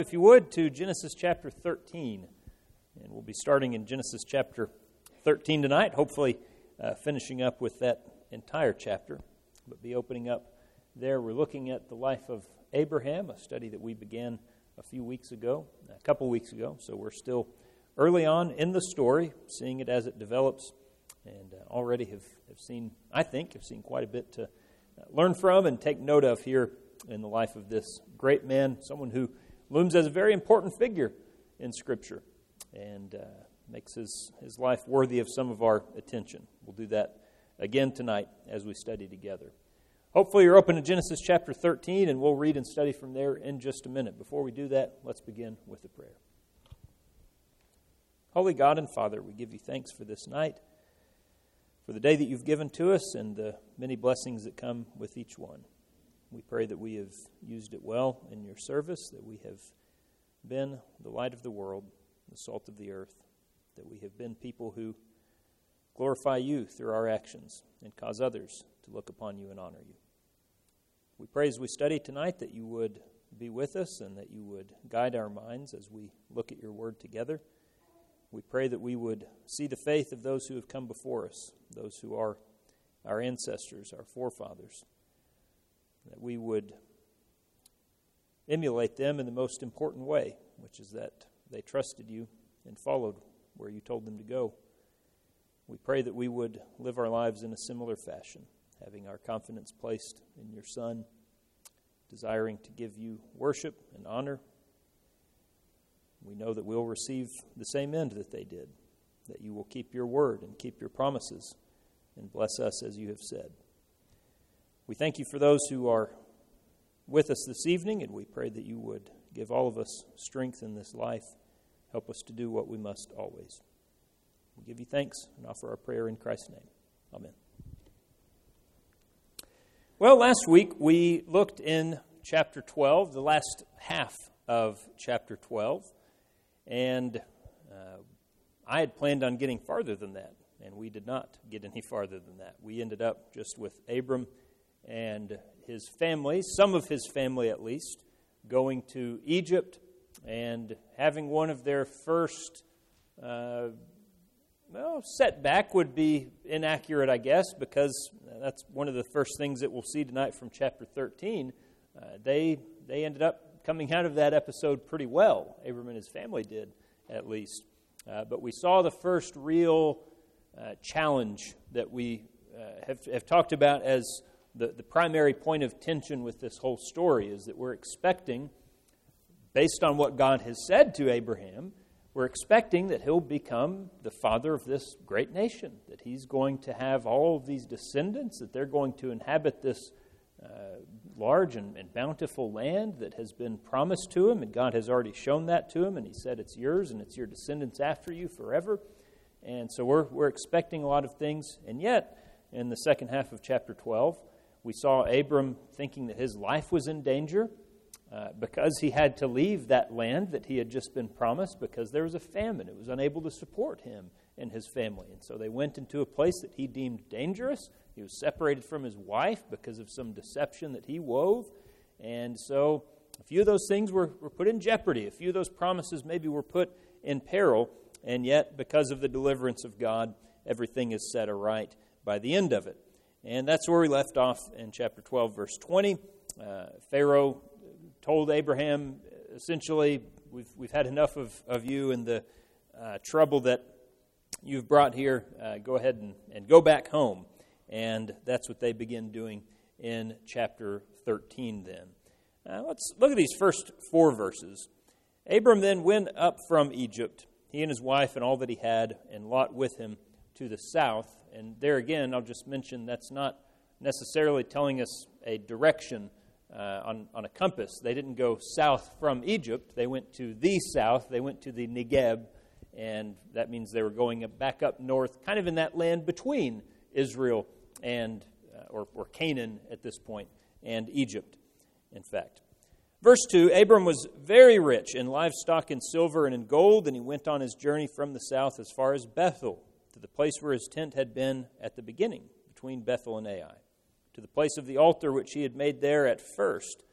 if you would, to Genesis chapter 13. And we'll be starting in Genesis chapter 13 tonight, hopefully finishing up with that entire chapter, but be opening up there. We're looking at the life of Abraham, a study that we began a couple weeks ago, so we're still early on in the story, seeing it as it develops, and already have seen quite a bit to learn from and take note of here in the life of this great man, someone who looms as a very important figure in Scripture and makes his life worthy of some of our attention. We'll do that again tonight as we study together. Hopefully you're open to Genesis chapter 13, and we'll read and study from there in just a minute. Before we do that, let's begin with a prayer. Holy God and Father, we give you thanks for this night, for the day that you've given to us and the many blessings that come with each one. We pray that we have used it well in your service, that we have been the light of the world, the salt of the earth, that we have been people who glorify you through our actions and cause others to look upon you and honor you. We pray as we study tonight that you would be with us and that you would guide our minds as we look at your word together. We pray that we would see the faith of those who have come before us, those who are our ancestors, our forefathers, that we would emulate them in the most important way, which is that they trusted you and followed where you told them to go. We pray that we would live our lives in a similar fashion, having our confidence placed in your Son, desiring to give you worship and honor. We know that we'll receive the same end that they did, that you will keep your word and keep your promises and bless us as you have said. We thank you for those who are with us this evening, and we pray that you would give all of us strength in this life. Help us to do what we must always. We give you thanks and offer our prayer in Christ's name. Amen. Well, last week we looked in chapter 12, the last half of chapter 12, and I had planned on getting farther than that, and we did not get any farther than that. We ended up just with Abram and his family, some of his family at least, going to Egypt and having one of their first, setback would be inaccurate, I guess, because that's one of the first things that we'll see tonight from chapter 13. They ended up coming out of that episode pretty well. Abram and his family did, at least. But we saw the first real challenge that we have talked about as the primary point of tension with this whole story, is that we're expecting, based on what God has said to Abraham, we're expecting that he'll become the father of this great nation, that he's going to have all of these descendants, that they're going to inhabit this large and bountiful land that has been promised to him, and God has already shown that to him, and he said it's yours and it's your descendants after you forever. And so we're expecting a lot of things, and yet in the second half of chapter 12, we saw Abram thinking that his life was in danger because he had to leave that land that he had just been promised because there was a famine. It was unable to support him and his family. And so they went into a place that he deemed dangerous. He was separated from his wife because of some deception that he wove. And so a few of those things were put in jeopardy. A few of those promises maybe were put in peril. And yet, because of the deliverance of God, everything is set aright by the end of it. And that's where we left off in chapter 12, verse 20. Pharaoh told Abraham, essentially, we've had enough of you and the trouble that you've brought here. Go ahead and go back home. And that's what they begin doing in chapter 13 then. Let's look at these first 4 verses. Abram then went up from Egypt, he and his wife and all that he had, and Lot with him, to the south. And there again, I'll just mention that's not necessarily telling us a direction on a compass. They didn't go south from Egypt. They went to the south. They went to the Negeb, and that means they were going back up north, kind of in that land between Israel and or Canaan at this point, and Egypt, in fact. Verse 2, Abram was very rich in livestock and silver and in gold, and he went on his journey from the south as far as Bethel, to the place where his tent had been at the beginning, between Bethel and Ai, to the place of the altar which he had made there at first.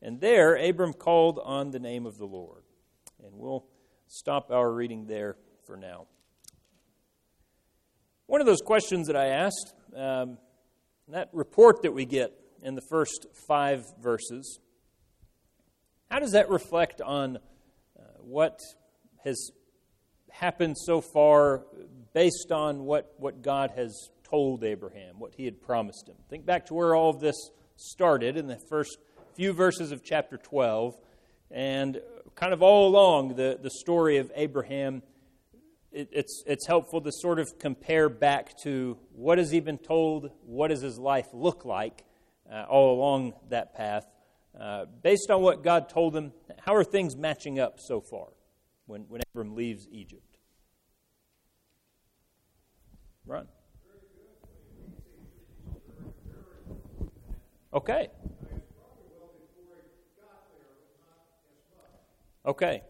And there Abram called on the name of the Lord. And we'll stop our reading there for now. One of those questions that I asked, that report that we get in the first 5 verses, how does that reflect on what has happened so far based on what God has told Abraham, what he had promised him? Think back to where all of this started in the first few verses of chapter 12, and kind of all along the story of Abraham. It's helpful to sort of compare back to what has he been told, what does his life look like all along that path. Based on what God told him, how are things matching up so far when Abram leaves Egypt? Ron? Okay. Okay.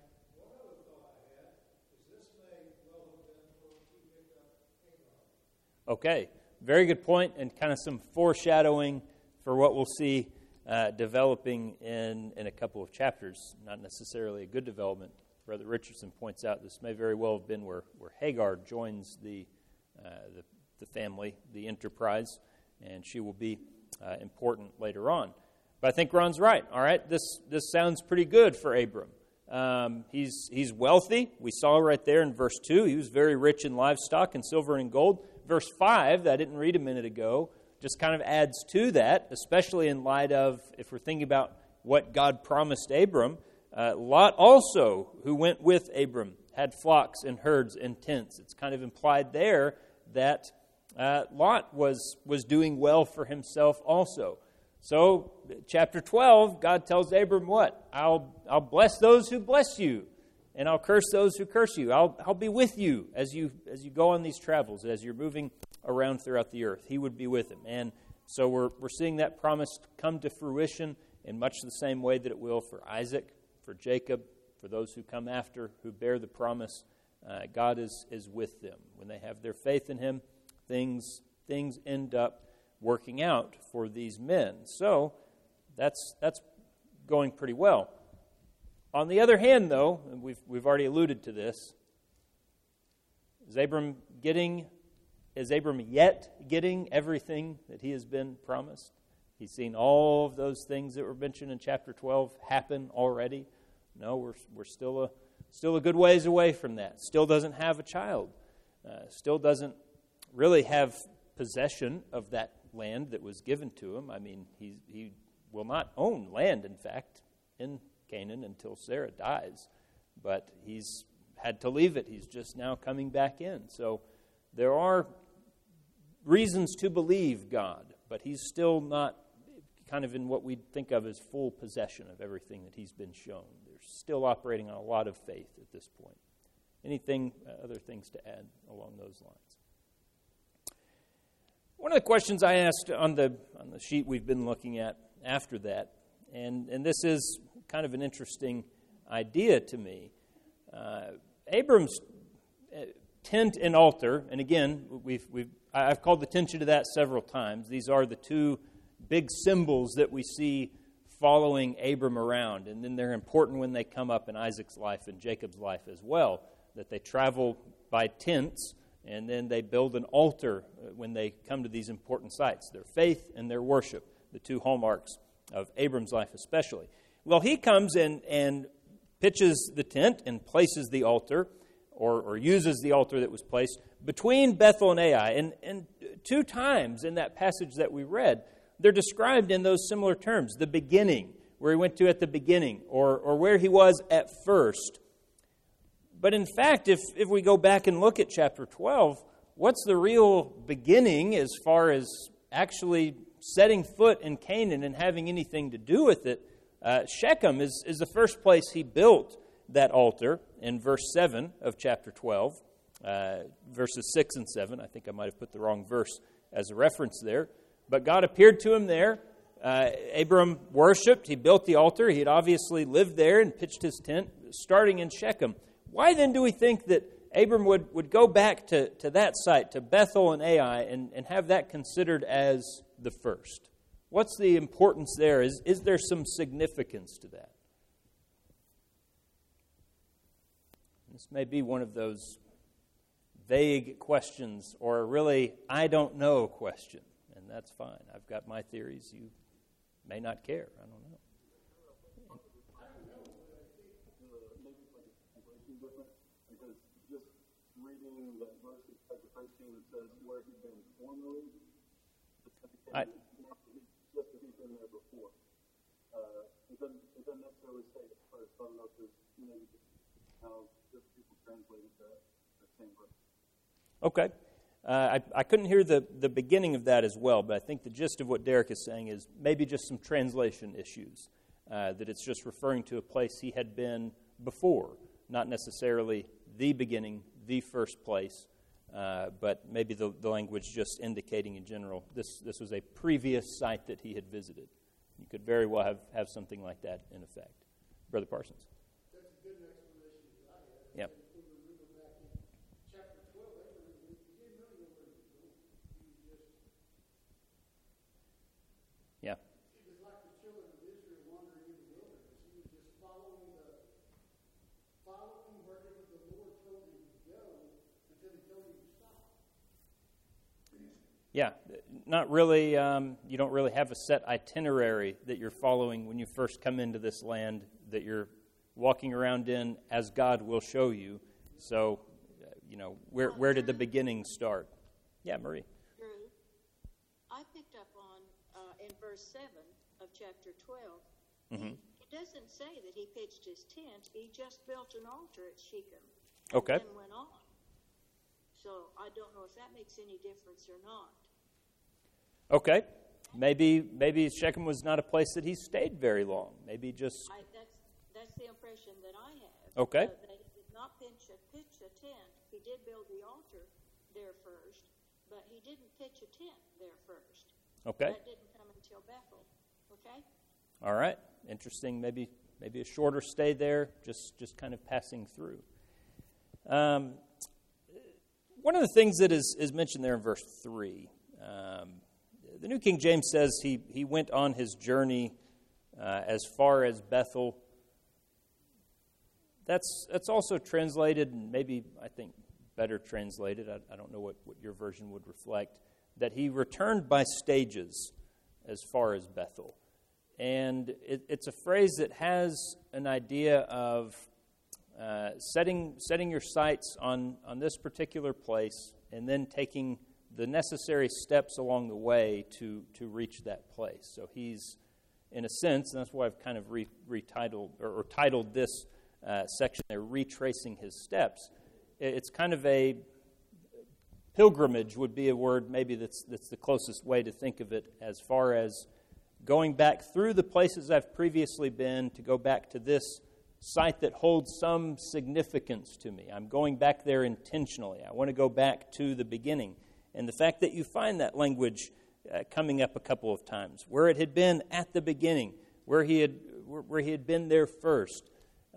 Okay. Very good point, and kind of some foreshadowing for what we'll see developing in a couple of chapters. Not necessarily a good development. Brother Richardson points out this may very well have been where Hagar joins the family, the enterprise, and she will be important later on. But I think Ron's right. All right, this sounds pretty good for Abram. He's wealthy. We saw right there in verse 2, he was very rich in livestock and silver and gold. Verse 5, that I didn't read a minute ago, just kind of adds to that, especially in light of, if we're thinking about what God promised Abram, Lot also, who went with Abram, had flocks and herds and tents. It's kind of implied there that Lot was doing well for himself also. So, chapter 12, God tells Abram what? I'll bless those who bless you, and I'll curse those who curse you. I'll be with you as you go on these travels, as you're moving around throughout the earth. He would be with him. And so we're seeing that promise come to fruition in much the same way that it will for Isaac, for Jacob, for those who come after, who bear the promise. God is with them. When they have their faith in him, things end up working out for these men. So that's going pretty well. On the other hand, though, and we've already alluded to this, is Abram yet getting everything that he has been promised? He's seen all of those things that were mentioned in chapter 12 happen already. No, we're still a good ways away from that. Still doesn't have a child. Still doesn't really have possession of that land that was given to him. I mean, he will not own land, in fact, in Canaan until Sarah dies. But he's had to leave it. He's just now coming back in. So there are reasons to believe God, but he's still not kind of in what we think of as full possession of everything that he's been shown. They're still operating on a lot of faith at this point. Other things to add along those lines? One of the questions I asked on the sheet we've been looking at after that, and this is kind of an interesting idea to me. Abram's tent and altar, and again, I've called attention to that several times. These are the two big symbols that we see following Abram around, and then they're important when they come up in Isaac's life and Jacob's life as well, that they travel by tents, and then they build an altar when they come to these important sites. Their faith and their worship, the two hallmarks of Abram's life especially. Well, he comes and pitches the tent and places the altar, or uses the altar that was placed, between Bethel and Ai. And 2 times in that passage that we read, they're described in those similar terms. The beginning, where he went to at the beginning, or where he was at first. But in fact, if we go back and look at chapter 12, what's the real beginning as far as actually setting foot in Canaan and having anything to do with it? Shechem is the first place he built that altar in verse 7 of chapter 12, verses 6 and 7. I think I might have put the wrong verse as a reference there. But God appeared to him there. Abram worshipped. He built the altar. He had obviously lived there and pitched his tent, starting in Shechem. Why then do we think that Abram would go back to that site, to Bethel and Ai, and have that considered as the first? what's the importance there? Is there some significance to that? This may be one of those vague questions or a really I don't know question, and that's fine. I've got my theories. You may not care. I don't know. Because just reading that verse in chapter 13 that says where he'd been formerly, just that he'd been there before. It doesn't necessarily say it first. I don't know if there's maybe how just people translated that same verse. Okay. I couldn't hear the beginning of that as well, but I think the gist of what Derek is saying is maybe just some translation issues, that it's just referring to a place he had been before, not necessarily the beginning, the first place, but maybe the language just indicating in general this was a previous site that he had visited. You could very well have something like that in effect. Brother Parsons. That's a good explanation that I had. Yep. When we go back in chapter 12, he didn't really know where he was going. Yeah. He was like the children of Israel wandering in the wilderness. He was just following wherever the Lord told him to go until he told him to stop. Yeah, not really. You don't really have a set itinerary that you're following when you first come into this land that you're walking around in as God will show you. So, where did the beginning start? Yeah, Marie. Drew, I picked up on in verse 7 of chapter 12. Mm-hmm. It doesn't say that he pitched his tent. He just built an altar at Shechem. Okay. And then went on. So I don't know if that makes any difference or not. Okay. Maybe Shechem was not a place that he stayed very long. Maybe just... That's the impression that I have. Okay. That he did not pitch a tent. He did build the altar there first, but he didn't pitch a tent there first. Okay. That didn't come until Bethel. Okay? All right. Interesting. Maybe a shorter stay there, just kind of passing through. One of the things that is mentioned there in verse 3, the New King James says he went on his journey as far as Bethel. That's also translated, and maybe I think better translated, I don't know what your version would reflect, that he returned by stages as far as Bethel. And it's a phrase that has an idea of setting your sights on this particular place and then taking the necessary steps along the way to reach that place. So he's, in a sense, and that's why I've kind of retitled or titled this section there, Retracing His Steps. It's kind of a pilgrimage would be a word maybe that's the closest way to think of it, as far as going back through the places I've previously been to go back to this site that holds some significance to me. I'm going back there intentionally. I want to go back to the beginning. And the fact that you find that language coming up a couple of times, where it had been at the beginning, where he had been there first,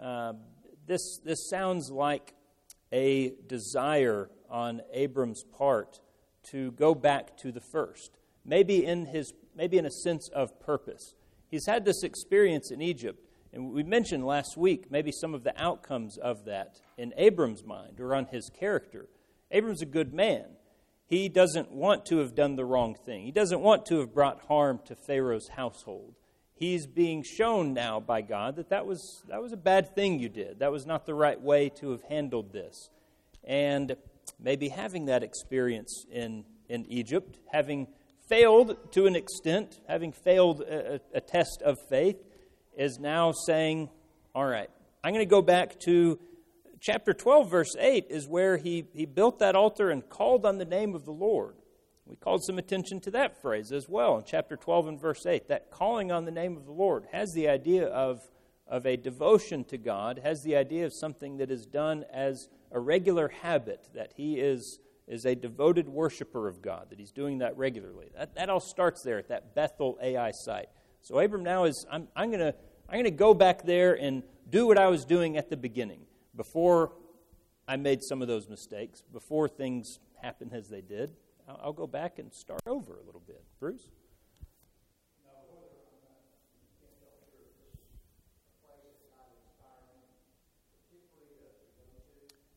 this sounds like a desire on Abram's part to go back to the first. Maybe in a sense of purpose. He's had this experience in Egypt, and we mentioned last week maybe some of the outcomes of that in Abram's mind or on his character. Abram's a good man. He doesn't want to have done the wrong thing. He doesn't want to have brought harm to Pharaoh's household. He's being shown now by God that was a bad thing you did. That was not the right way to have handled this. And maybe having that experience in Egypt, having failed to an extent, having failed a test of faith, is now saying, all right, I'm going to go back to chapter 12, verse 8, is where he built that altar and called on the name of the Lord. We called some attention to that phrase as well in chapter 12 and verse 8. That calling on the name of the Lord has the idea of a devotion to God, has the idea of something that is done as a regular habit, that he is a devoted worshiper of God, that he's doing that regularly. That all starts there at that Bethel Ai site. So Abram now is, I'm going to go back there and do what I was doing at the beginning, before I made some of those mistakes, before things happened as they did. I'll go back and start over a little bit. Bruce? No,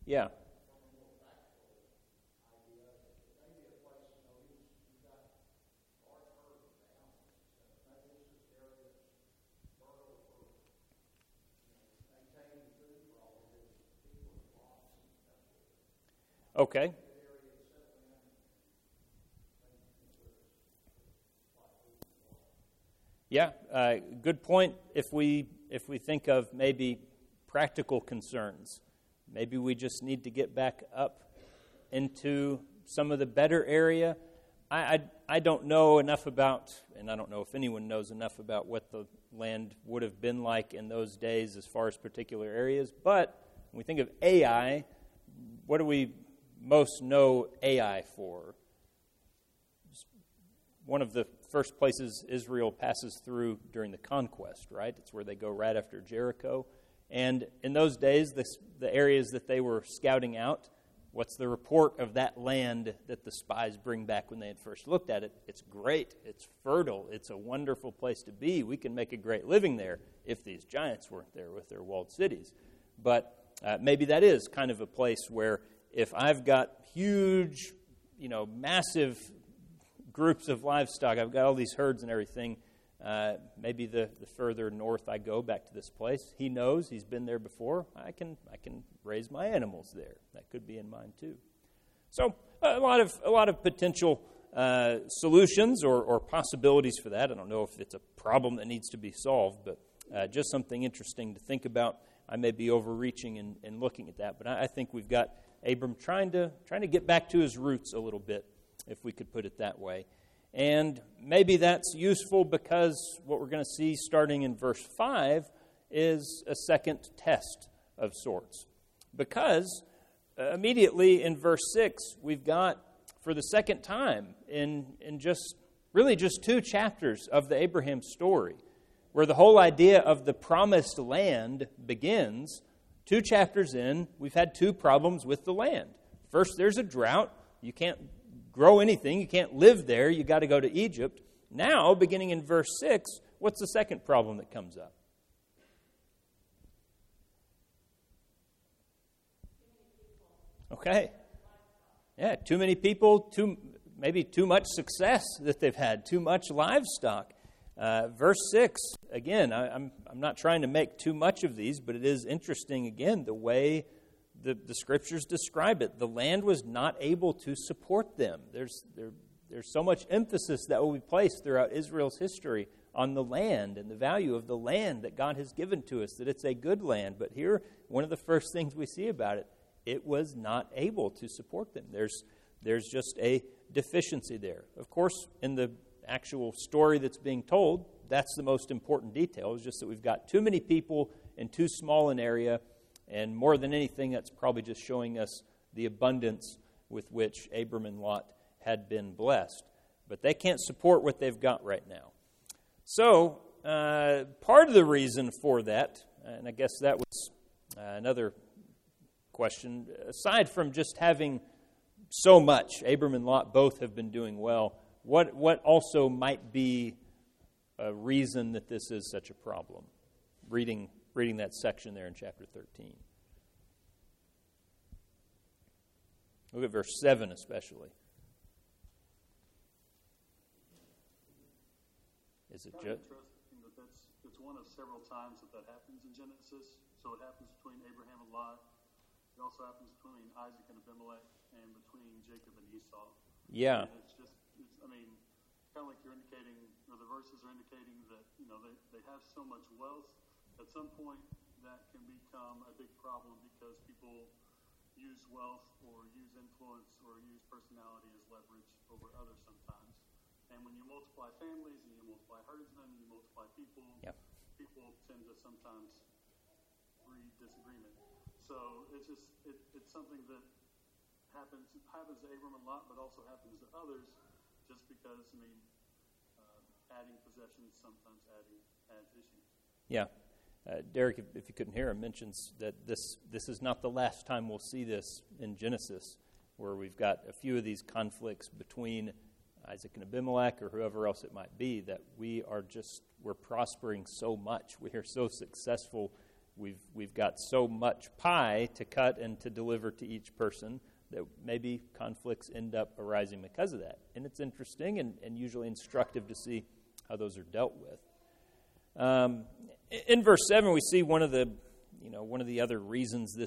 Yeah. Okay. Yeah, good point. If we think of maybe practical concerns, maybe we just need to get back up into some of the better area. I don't know enough about, and I don't know if anyone knows enough about what the land would have been like in those days as far as particular areas. But when we think of Ai, what do we most know Ai for? One of the first places Israel passes through during the conquest, right? It's where they go right after Jericho. And in those days, the areas that they were scouting out, what's the report of that land that the spies bring back when they had first looked at it? It's great. It's fertile. It's a wonderful place to be. We can make a great living there if these giants weren't there with their walled cities. But maybe that is kind of a place where if I've got huge, massive groups of livestock, I've got all these herds and everything, maybe the further north I go back to this place, he knows, he's been there before, I can raise my animals there. That could be in mind too. So a lot of potential solutions or possibilities for that. I don't know if it's a problem that needs to be solved, but just something interesting to think about. I may be overreaching in looking at that, but I think we've got Abram trying to get back to his roots a little bit, if we could put it that way. And maybe that's useful because what we're going to see starting in verse 5 is a second test of sorts. Because immediately in verse 6, we've got, for the second time in just 2 chapters of the Abraham story, where the whole idea of the promised land begins, 2 chapters in, we've had 2 problems with the land. First, there's a drought. You can't grow anything. You can't live there. You got to go to Egypt. Now, beginning in verse 6, what's the second problem that comes up? Okay. Yeah, too many people, maybe too much success that they've had, too much livestock. Verse 6, again, I'm not trying to make too much of these, but it is interesting, again, the way the Scriptures describe it. The land was not able to support them. There's so much emphasis that will be placed throughout Israel's history on the land and the value of the land that God has given to us, that it's a good land. But here, one of the first things we see about it, it was not able to support them. There's just a deficiency there. Of course, in the actual story that's being told, that's the most important detail. It's just that we've got too many people in too small an area, and more than anything, that's probably just showing us the abundance with which Abram and Lot had been blessed. But they can't support what they've got right now. So, part of the reason for that, and I guess that was another question, aside from just having so much, Abram and Lot both have been doing well, what also might be a reason that this is such a problem? Reading that section there in chapter 13. Look at verse 7 especially. Is it just... Interesting that it's one of several times that happens in Genesis. So it happens between Abraham and Lot. It also happens between Isaac and Abimelech and between Jacob and Esau. Yeah. And it's kind of like you're indicating, or the verses are indicating that, they have so much wealth. At some point, that can become a big problem because people use wealth or use influence or use personality as leverage over others sometimes. And when you multiply families and you multiply herdsmen and you multiply people, people tend to sometimes breed disagreement. So it's something that happens to Abram and Lot, but also happens to others, just because, adding possessions sometimes adds issues. Yeah. Derek, if you couldn't hear him, mentions that this is not the last time we'll see this in Genesis, where we've got a few of these conflicts between Isaac and Abimelech or whoever else it might be, that we're prospering so much. We are so successful we've got so much pie to cut and to deliver to each person that maybe conflicts end up arising because of that. And it's interesting and usually instructive to see how those are dealt with. In verse 7, we see one of the other reasons this